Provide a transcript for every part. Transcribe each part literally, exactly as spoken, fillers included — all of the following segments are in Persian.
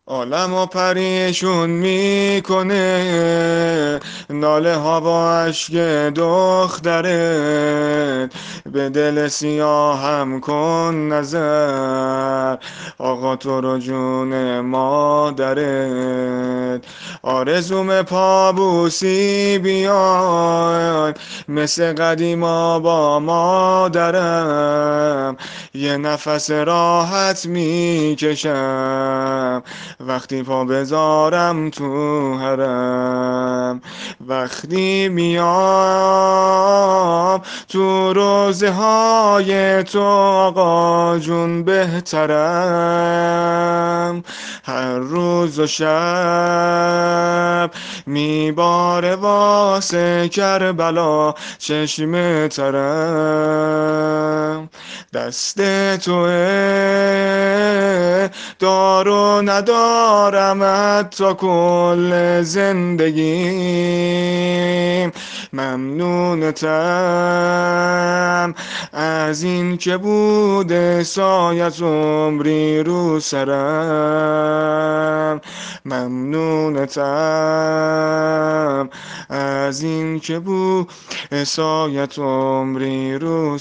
عالم و پریشون میکنه، ناله ها با اشک دخترت. به دل سیاهم کن نظر، آقا تو رو جون مادرت. آرزوم پابوسی بیای، مثل قدیما با مادرم. یه نفس راحت میکشم وقتی پا بذارم تو حرم. وقتی میام تو روزه های تو آقا جون بهترم. هر روز و شب میباره واسه کربلا چشم ترم. دست توه، دارو ندارم حتی کل زندگیم. ممنونتم از این که بوده سایت عمری رو سرم. ممنونتم از این که بود سایت عمری رو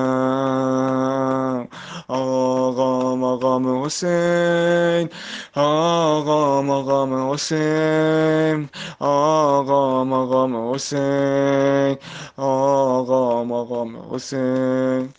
سرم. آقا مقام حسین، آقا مقام حسین، آقا مقام حسین، آقا مقام حسین.